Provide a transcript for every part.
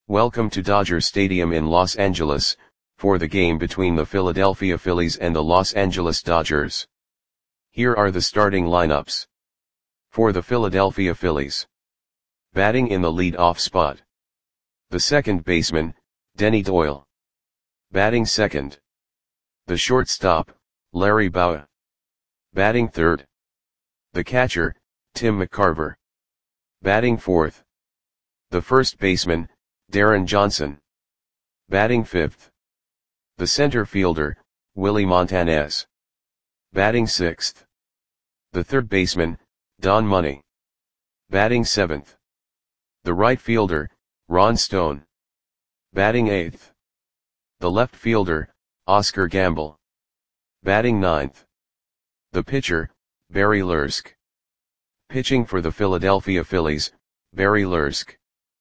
Welcome to Dodger Stadium in Los Angeles, for the game between the Philadelphia Phillies and the Los Angeles Dodgers. Here are the starting lineups. For the Philadelphia Phillies. Batting in the lead-off spot. The second baseman, Denny Doyle. Batting second. The shortstop, Larry Bowa. Batting third. The catcher, Tim McCarver. Batting fourth. The first baseman, Darren Johnson. Batting fifth. The center fielder, Willie Montanez. Batting sixth. The third baseman, Don Money. Batting seventh. The right fielder, Ron Stone. Batting eighth. The left fielder, Oscar Gamble. Batting ninth. The pitcher, Barry Luersk. Pitching for the Philadelphia Phillies, Barry Luersk.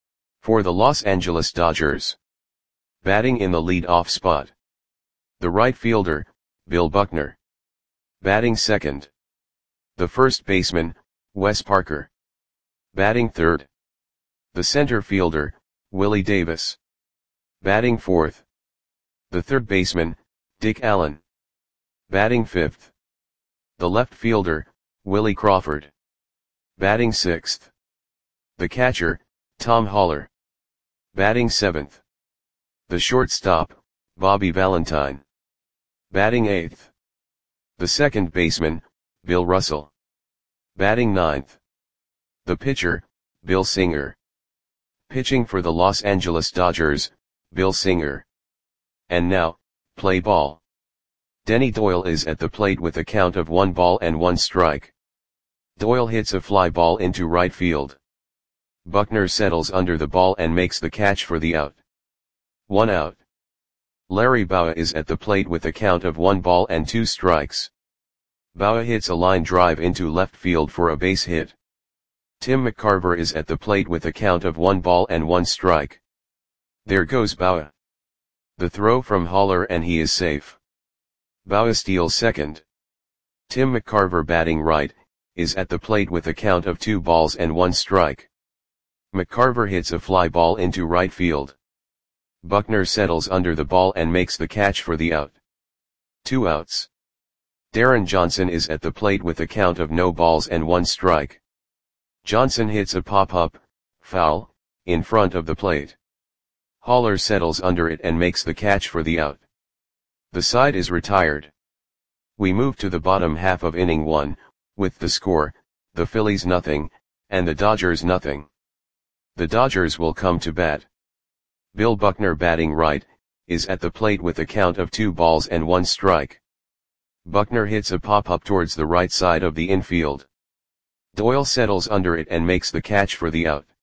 For the Los Angeles Dodgers. Batting in the lead-off spot. The right fielder, Bill Buckner. Batting second. The first baseman, Wes Parker. Batting third. The center fielder, Willie Davis. Batting fourth. The third baseman, Dick Allen. Batting fifth. The left fielder, Willie Crawford. Batting sixth. The catcher, Tom Haller. Batting seventh. The shortstop, Bobby Valentine. Batting eighth. The second baseman, Bill Russell. Batting ninth. The pitcher, Bill Singer. Pitching for the Los Angeles Dodgers, Bill Singer. And now, play ball. Denny Doyle is at the plate with a count of 1 strike. Doyle hits a fly ball into right field. Buckner settles under the ball and makes the catch for the out. 1 out. Larry Bowa is at the plate with a count of 1 strikes. Bowa hits a line drive into left field for a base hit. Tim McCarver is at the plate with a count of 1 strike. There goes Bowa. The throw from Haller and he is safe. Bowa steals second. Tim McCarver, batting right, is at the plate with a count of 2 strike. McCarver hits a fly ball into right field. Buckner settles under the ball and makes the catch for the out. 2 outs. Darren Johnson is at the plate with a count of 0 strike. Johnson hits a pop-up, foul, in front of the plate. Haller settles under it and makes the catch for the out. The side is retired. We move to the bottom half of inning 1, with the score, the Phillies nothing, and the Dodgers nothing. The Dodgers will come to bat. Bill Buckner, batting right, is at the plate with a count of 2 strike. Buckner hits a pop-up towards the right side of the infield. Doyle settles under it and makes the catch for the out.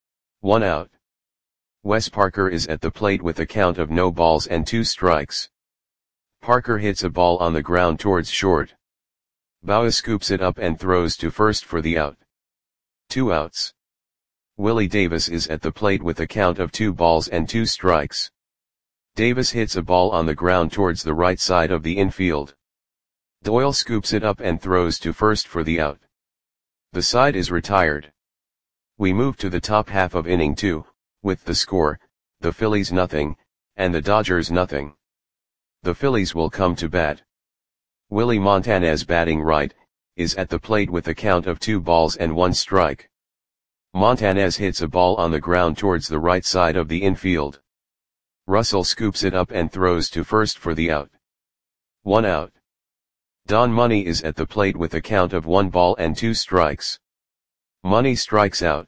1 out. Wes Parker is at the plate with a count of 2 strikes. Parker hits a ball on the ground towards short. Bowa scoops it up and throws to first for the out. 2 outs. Willie Davis is at the plate with a count of 2 strikes. Davis hits a ball on the ground towards the right side of the infield. Doyle scoops it up and throws to first for the out. The side is retired. We move to the top half of inning 2, with the score, the Phillies nothing, and the Dodgers nothing. The Phillies will come to bat. Willie Montanez, batting right, is at the plate with a count of 2 strike. Montanez hits a ball on the ground towards the right side of the infield. Russell scoops it up and throws to first for the out. 1 out. Don Money is at the plate with a count of 1 strikes. Money strikes out.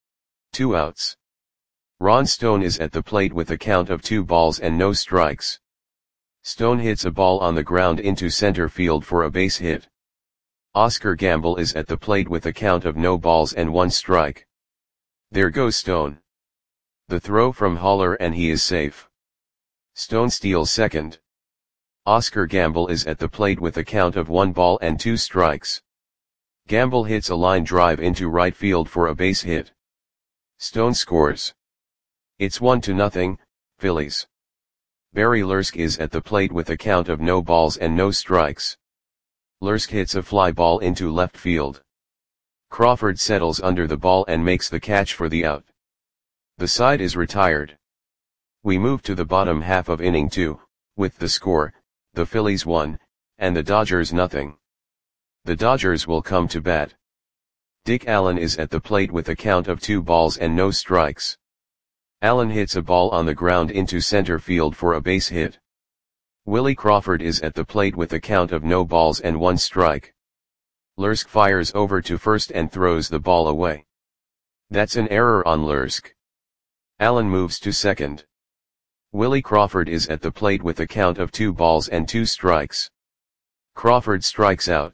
2 outs. Ron Stone is at the plate with a count of 2 strikes. Stone hits a ball on the ground into center field for a base hit. Oscar Gamble is at the plate with a count of 1 strike. There goes Stone. The throw from Haller and he is safe. Stone steals second. Oscar Gamble is at the plate with a count of 1 strikes. Gamble hits a line drive into right field for a base hit. Stone scores. It's 1-0, Phillies. Barry Luersk is at the plate with a count of 0 strikes. Luersk hits a fly ball into left field. Crawford settles under the ball and makes the catch for the out. The side is retired. We move to the bottom half of inning 2, with the score, the Phillies 1, and the Dodgers nothing. The Dodgers will come to bat. Dick Allen is at the plate with a count of 2 balls and no strikes. Allen hits a ball on the ground into center field for a base hit. Willie Crawford is at the plate with a count of no balls and 1 strike. Lursk fires over to first and throws the ball away. That's an error on Lursk. Allen moves to second. Willie Crawford is at the plate with a count of 2 balls and 2 strikes. Crawford strikes out.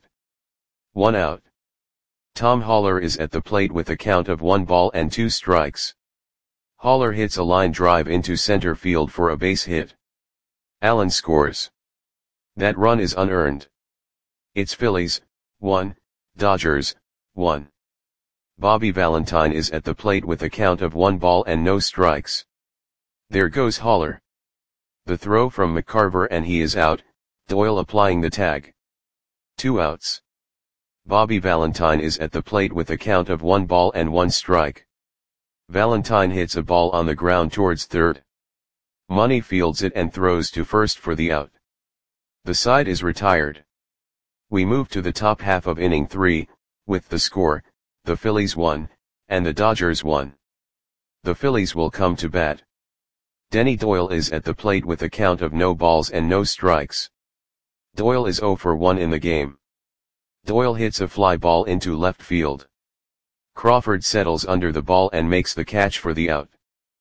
1 out. Tom Haller is at the plate with a count of 1 ball and 2 strikes. Haller hits a line drive into center field for a base hit. Allen scores. That run is unearned. It's Phillies, 1, Dodgers, 1. Bobby Valentine is at the plate with a count of 1 ball and no strikes. There goes Haller. The throw from McCarver and he is out, Doyle applying the tag. 2 outs. Bobby Valentine is at the plate with a count of 1 ball and 1 strike. Valentine hits a ball on the ground towards third. Money fields it and throws to first for the out. The side is retired. We move to the top half of inning 3, with the score, the Phillies 1, and the Dodgers 1. The Phillies will come to bat. Denny Doyle is at the plate with a count of no balls and no strikes. Doyle is 0 for 1 in the game. Doyle hits a fly ball into left field. Crawford settles under the ball and makes the catch for the out.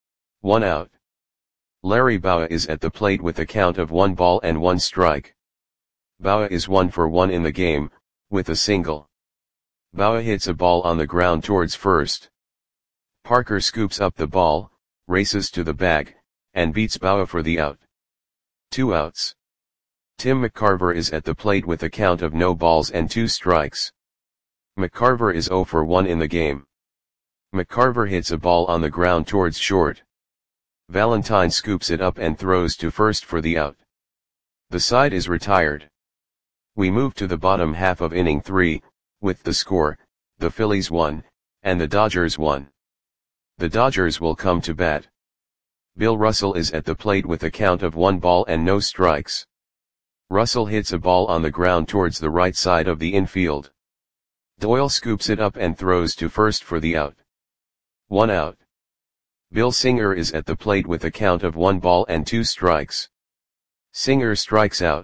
1 out. Larry Bowa is at the plate with a count of 1 ball and 1 strike. Bowa is 1 for 1 in the game, with a single. Bowa hits a ball on the ground towards first. Parker scoops up the ball, races to the bag, and beats Bowa for the out. 2 outs. Tim McCarver is at the plate with a count of no balls and 2 strikes. McCarver is 0 for 1 in the game. McCarver hits a ball on the ground towards short. Valentine scoops it up and throws to first for the out. The side is retired. We move to the bottom half of inning 3, with the score, the Phillies 1, and the Dodgers 1. The Dodgers will come to bat. Bill Russell is at the plate with a count of 1 ball and no strikes. Russell hits a ball on the ground towards the right side of the infield. Doyle scoops it up and throws to first for the out. 1 out. Bill Singer is at the plate with a count of 1 ball and 2 strikes. Singer strikes out.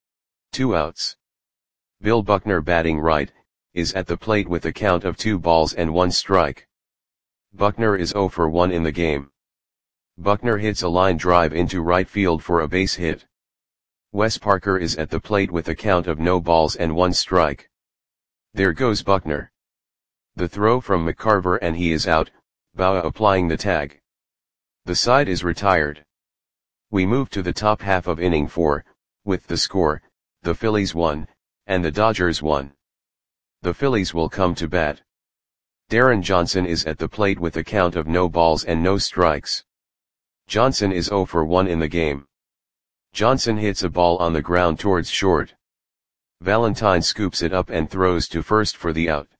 2 outs. Bill Buckner, batting right, is at the plate with a count of 2 balls and 1 strike. Buckner is 0 for 1 in the game. Buckner hits a line drive into right field for a base hit. Wes Parker is at the plate with a count of no balls and 1 strike. There goes Buckner. The throw from McCarver and he is out, Bowa applying the tag. The side is retired. We move to the top half of inning 4, with the score, the Phillies 1, and the Dodgers 1. The Phillies will come to bat. Darren Johnson is at the plate with a count of no balls and no strikes. Johnson is 0 for 1 in the game. Johnson hits a ball on the ground towards short. Valentine scoops it up and throws to first for the out.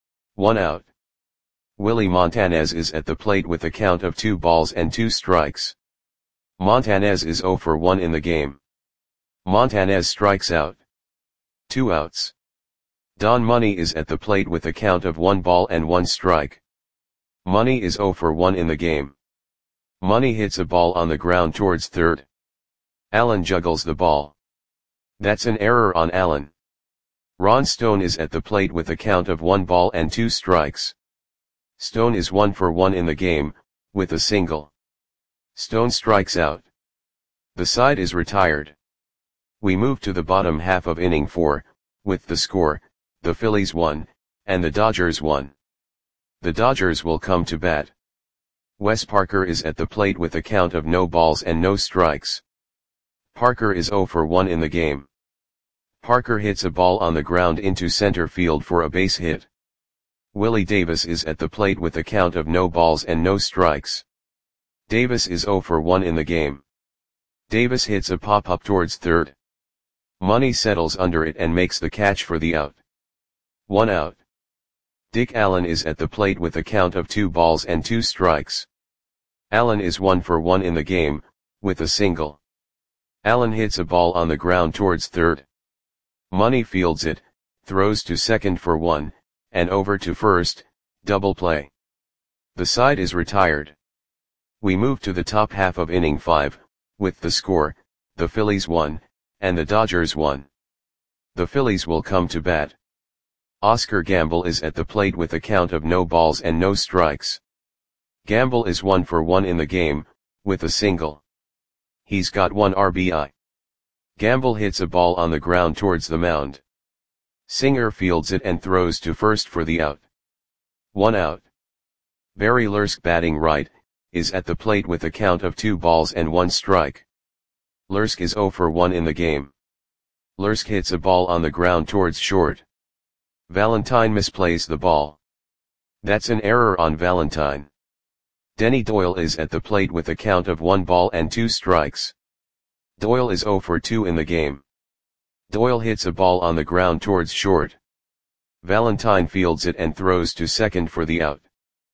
1 out. Willie Montanez is at the plate with a count of 2 balls and 2 strikes. Montanez is 0 for 1 in the game. Montanez strikes out. 2 outs. Don Money is at the plate with a count of 1 ball and 1 strike. Money is 0 for 1 in the game. Money hits a ball on the ground towards third. Allen juggles the ball. That's an error on Allen. Ron Stone is at the plate with a count of 1 ball and 2 strikes. Stone is 1 for 1 in the game, with a single. Stone strikes out. The side is retired. We move to the bottom half of inning 4, with the score, the Phillies 1, and the Dodgers 1. The Dodgers will come to bat. Wes Parker is at the plate with a count of no balls and no strikes. Parker is 0 for 1 in the game. Parker hits a ball on the ground into center field for a base hit. Willie Davis is at the plate with a count of no balls and no strikes. Davis is 0 for 1 in the game. Davis hits a pop-up towards third. Money settles under it and makes the catch for the out. 1 out. Dick Allen is at the plate with a count of 2 balls and 2 strikes. Allen is 1 for 1 in the game, with a single. Allen hits a ball on the ground towards third. Money fields it, throws to second for 1, and over to first, double play. The side is retired. We move to the top half of inning 5, with the score, the Phillies 1, and the Dodgers 1. The Phillies will come to bat. Oscar Gamble is at the plate with a count of no balls and no strikes. Gamble is 1 for 1 in the game, with a single. He's got 1 RBI. Gamble hits a ball on the ground towards the mound. Singer fields it and throws to first for the out. 1 out. Barry Lursk, batting right, is at the plate with a count of 2 balls and 1 strike. Lursk is 0 for 1 in the game. Lursk hits a ball on the ground towards short. Valentine misplays the ball. That's an error on Valentine. Denny Doyle is at the plate with a count of 1 ball and 2 strikes. Doyle is 0 for 2 in the game. Doyle hits a ball on the ground towards short. Valentine fields it and throws to second for the out.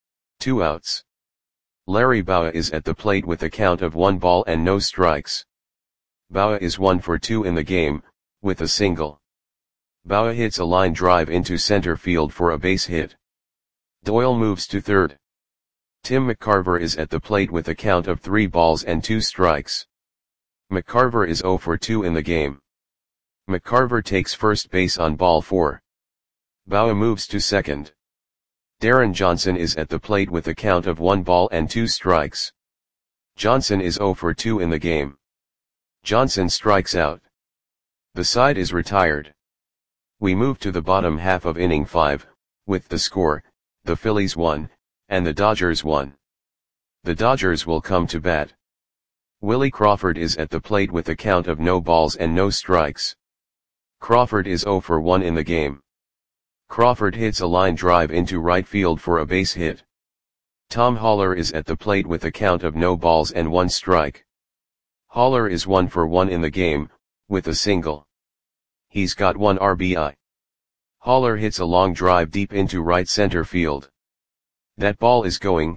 2 outs. Larry Bowa is at the plate with a count of 1 ball and no strikes. Bowa is 1 for 2 in the game, with a single. Bowa hits a line drive into center field for a base hit. Doyle moves to third. Tim McCarver is at the plate with a count of 3 balls and 2 strikes. McCarver is 0 for 2 in the game. McCarver takes first base on ball 4. Bowa moves to second. Darren Johnson is at the plate with a count of 1 ball and 2 strikes. Johnson is 0 for 2 in the game. Johnson strikes out. The side is retired. We move to the bottom half of inning 5, with the score, the Phillies 1, and the Dodgers 1. The Dodgers will come to bat. Willie Crawford is at the plate with a count of no balls and no strikes. Crawford is 0 for 1 in the game. Crawford hits a line drive into right field for a base hit. Tom Haller is at the plate with a count of no balls and 1 strike. Haller is 1 for 1 in the game, with a single. He's got 1 RBI. Haller hits a long drive deep into right center field. That ball is gone.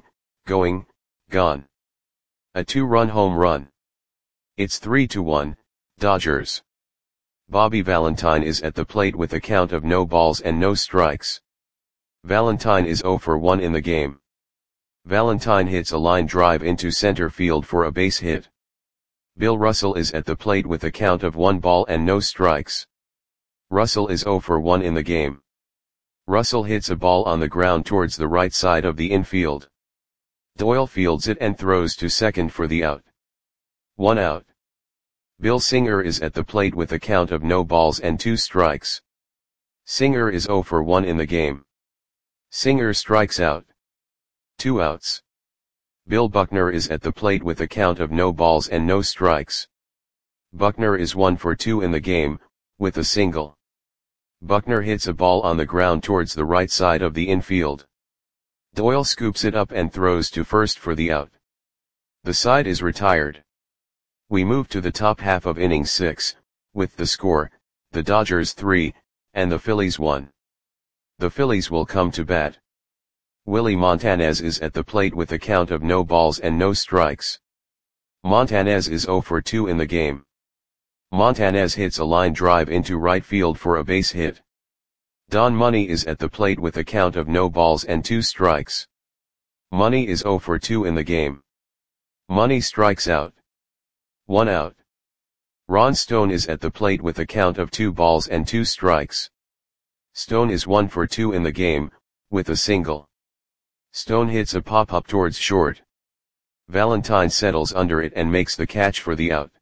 A 2-run home run. It's 3-1, Dodgers. Bobby Valentine is at the plate with a count of no balls and no strikes. Valentine is 0 for 1 in the game. Valentine hits a line drive into center field for a base hit. Bill Russell is at the plate with a count of 1 ball and no strikes. Russell is 0 for 1 in the game. Russell hits a ball on the ground towards the right side of the infield. Doyle fields it and throws to second for the out. 1 out. Bill Singer is at the plate with a count of no balls and 2 strikes. Singer is 0 for 1 in the game. Singer strikes out. 2 outs. Bill Buckner is at the plate with a count of no balls and no strikes. Buckner is 1 for 2 in the game, with a single. Buckner hits a ball on the ground towards the right side of the infield. Doyle scoops it up and throws to first for the out. The side is retired. We move to the top half of inning 6, with the score, the Dodgers 3, and the Phillies 1. The Phillies will come to bat. Willie Montanez is at the plate with a count of no balls and no strikes. Montanez is 0 for 2 in the game. Montanez hits a line drive into right field for a base hit. Don Money is at the plate with a count of no balls and 2 strikes. Money is 0 for 2 in the game. Money strikes out. 1 out. Ron Stone is at the plate with a count of 2 balls and 2 strikes. Stone is 1 for 2 in the game, with a single. Stone hits a pop-up towards short. Valentine settles under it and makes the catch for the out.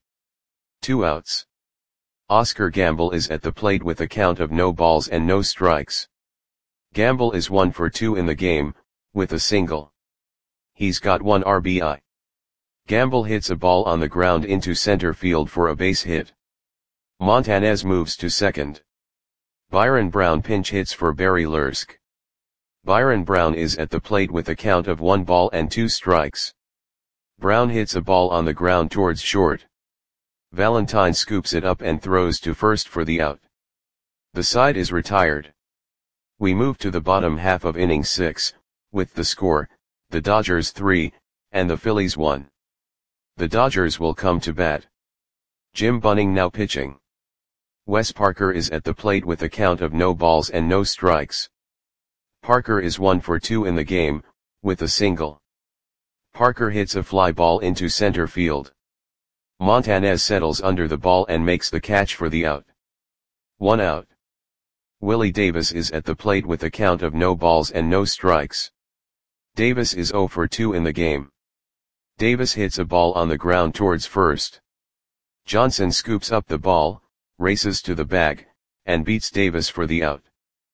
2 outs. Oscar Gamble is at the plate with a count of no balls and no strikes. Gamble is 1 for 2 in the game, with a single. He's got 1 RBI. Gamble hits a ball on the ground into center field for a base hit. Montanez moves to second. Byron Brown pinch hits for Barry Lursk. Byron Brown is at the plate with a count of 1 ball and 2 strikes. Brown hits a ball on the ground towards short. Valentine scoops it up and throws to first for the out. The side is retired. We move to the bottom half of inning 6, with the score, the Dodgers 3, and the Phillies 1. The Dodgers will come to bat. Jim Bunning now pitching. Wes Parker is at the plate with a count of no balls and no strikes. Parker is 1 for 2 in the game, with a single. Parker hits a fly ball into center field. Montanez settles under the ball and makes the catch for the out. 1 out. Willie Davis is at the plate with a count of no balls and no strikes. Davis is 0 for 2 in the game. Davis hits a ball on the ground towards first. Johnson scoops up the ball, races to the bag, and beats Davis for the out.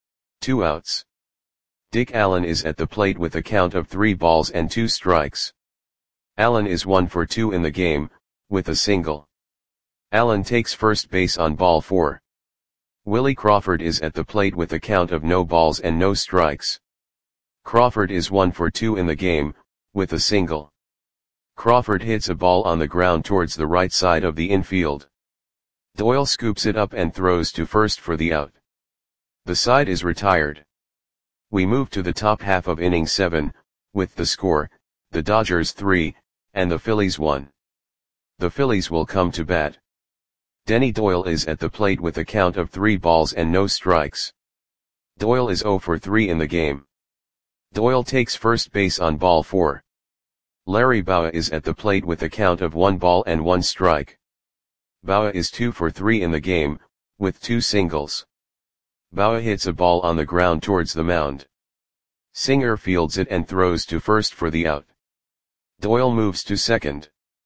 2 outs. Dick Allen is at the plate with a count of 3 balls and 2 strikes. Allen is 1 for 2 in the game, with a single. Allen takes first base on ball 4. Willie Crawford is at the plate with a count of no balls and no strikes. Crawford is 1 for 2 in the game, with a single. Crawford hits a ball on the ground towards the right side of the infield. Doyle scoops it up and throws to first for the out. The side is retired. We move to the top half of inning 7, with the score, the Dodgers 3, and the Phillies 1. The Phillies will come to bat. Denny Doyle is at the plate with a count of 3 balls and no strikes. Doyle is 0 for 3 in the game. Doyle takes first base on ball 4. Larry Bowa is at the plate with a count of 1 ball and 1 strike. Bowa is 2 for 3 in the game, with 2 singles. Bowa hits a ball on the ground towards the mound. Singer fields it and throws to first for the out. Doyle moves to second.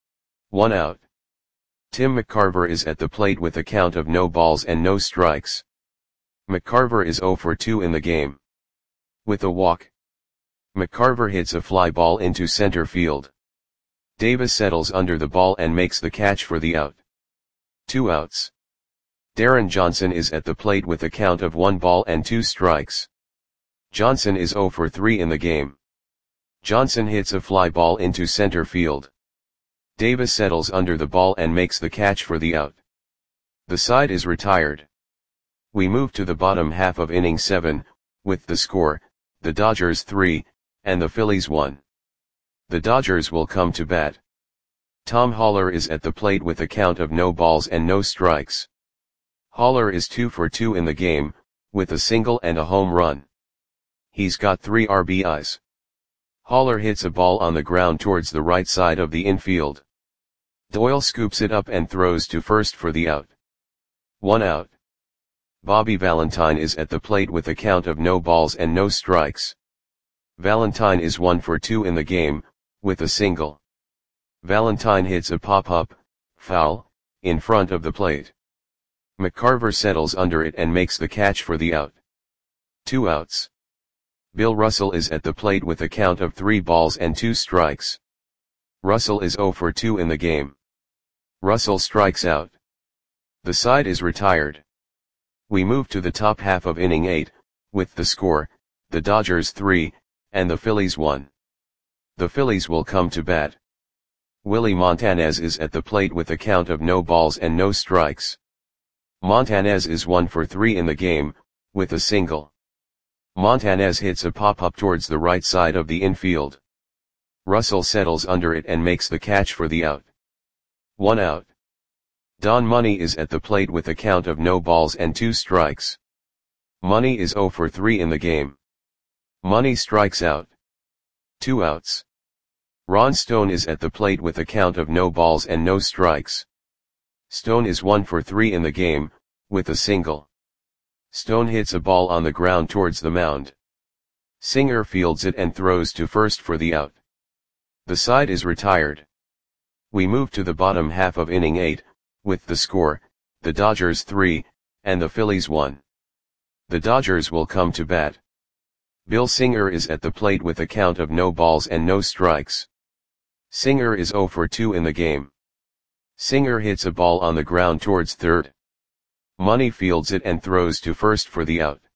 1 out. Tim McCarver is at the plate with a count of no balls and no strikes. McCarver is 0 for 2 in the game. With a walk. McCarver hits a fly ball into center field. Davis settles under the ball and makes the catch for the out. 2 outs. Darren Johnson is at the plate with a count of 1 ball and 2 strikes. Johnson is 0 for 3 in the game. Johnson hits a fly ball into center field. Davis settles under the ball and makes the catch for the out. The side is retired. We move to the bottom half of inning 7, with the score, the Dodgers 3, and the Phillies 1. The Dodgers will come to bat. Tom Haller is at the plate with a count of no balls and no strikes. Haller is 2 for 2 in the game, with a single and a home run. He's got 3 RBIs. Haller hits a ball on the ground towards the right side of the infield. Doyle scoops it up and throws to first for the out. 1 out. Bobby Valentine is at the plate with a count of no balls and no strikes. Valentine is 1 for 2 in the game, with a single. Valentine hits a pop-up, foul, in front of the plate. McCarver settles under it and makes the catch for the out. 2 outs. Bill Russell is at the plate with a count of 3 balls and 2 strikes. Russell is 0 for 2 in the game. Russell strikes out. The side is retired. We move to the top half of inning 8, with the score, the Dodgers 3, and the Phillies 1. The Phillies will come to bat. Willie Montanez is at the plate with a count of no balls and no strikes. Montanez is 1 for 3 in the game, with a single. Montanez hits a pop-up towards the right side of the infield. Russell settles under it and makes the catch for the out. 1 out. Don Money is at the plate with a count of no balls and 2 strikes. Money is 0 for 3 in the game. Money strikes out. 2 outs. Ron Stone is at the plate with a count of no balls and no strikes. Stone is 1 for 3 in the game, with a single. Stone hits a ball on the ground towards the mound. Singer fields it and throws to first for the out. The side is retired. We move to the bottom half of inning 8, with the score, the Dodgers 3, and the Phillies 1. The Dodgers will come to bat. Bill Singer is at the plate with a count of no balls and no strikes. Singer is 0 for 2 in the game. Singer hits a ball on the ground towards third. Money fields it and throws to first for the out.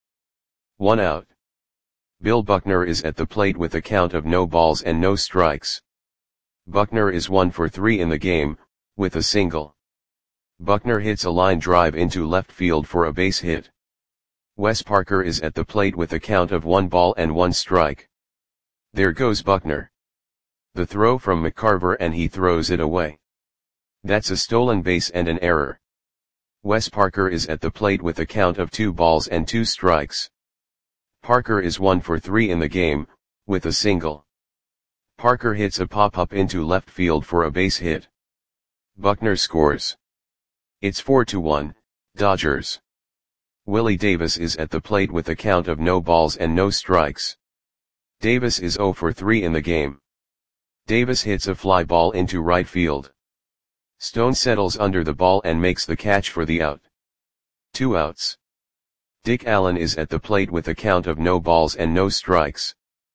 1 out. Bill Buckner is at the plate with a count of no balls and no strikes. Buckner is 1 for 3 in the game, with a single. Buckner hits a line drive into left field for a base hit. Wes Parker is at the plate with a count of 1 ball and 1 strike. There goes Buckner. The throw from McCarver and he throws it away. That's a stolen base and an error. Wes Parker is at the plate with a count of 2 balls and 2 strikes. Parker is 1 for 3 in the game, with a single. Parker hits a pop-up into left field for a base hit. Buckner scores. It's 4-1, Dodgers. Willie Davis is at the plate with a count of no balls and no strikes. Davis is 0 for 3 in the game. Davis hits a fly ball into right field. Stone settles under the ball and makes the catch for the out. 2 outs. Dick Allen is at the plate with a count of no balls and no strikes.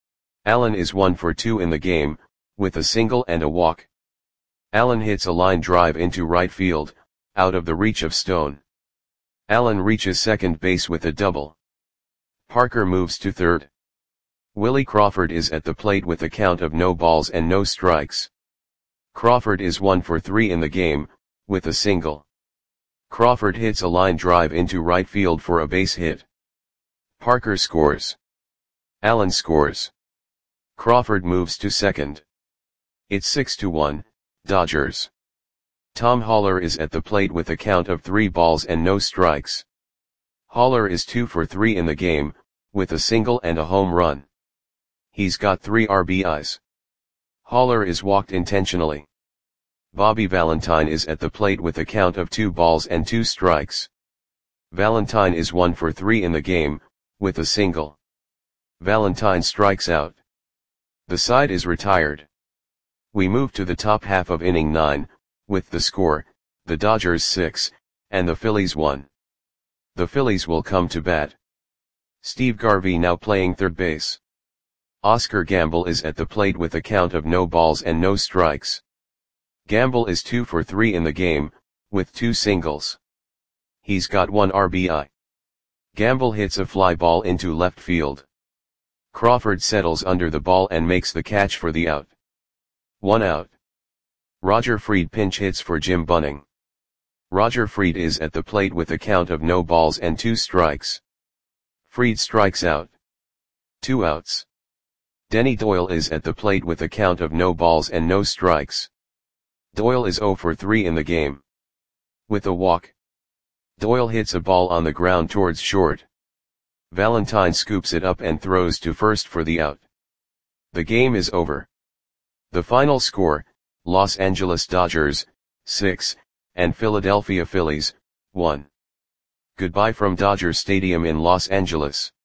Allen is 1 for 2 in the game, with a single and a walk. Allen hits a line drive into right field, out of the reach of Stone. Allen reaches second base with a double. Parker moves to third. Willie Crawford is at the plate with a count of no balls and no strikes. Crawford is 1 for 3 in the game, with a single. Crawford hits a line drive into right field for a base hit. Parker scores. Allen scores. Crawford moves to second. It's 6-1, Dodgers. Tom Haller is at the plate with a count of 3 balls and no strikes. Haller is 2 for 3 in the game, with a single and a home run. He's got 3 RBIs. Haller is walked intentionally. Bobby Valentine is at the plate with a count of 2 balls and 2 strikes. Valentine is 1 for 3 in the game, with a single. Valentine strikes out. The side is retired. We move to the top half of inning 9, with the score, the Dodgers 6, and the Phillies 1. The Phillies will come to bat. Steve Garvey now playing third base. Oscar Gamble is at the plate with a count of no balls and no strikes. Gamble is 2 for 3 in the game, with 2 singles. He's got 1 RBI. Gamble hits a fly ball into left field. Crawford settles under the ball and makes the catch for the out. 1 out. Roger Freed pinch hits for Jim Bunning. Roger Freed is at the plate with a count of no balls and 2 strikes. Freed strikes out. 2 outs. Denny Doyle is at the plate with a count of no balls and no strikes. Doyle is 0 for 3 in the game. With a walk. Doyle hits a ball on the ground towards short. Valentine scoops it up and throws to first for the out. The game is over. The final score, Los Angeles Dodgers, 6, and Philadelphia Phillies, 1. Goodbye from Dodger Stadium in Los Angeles.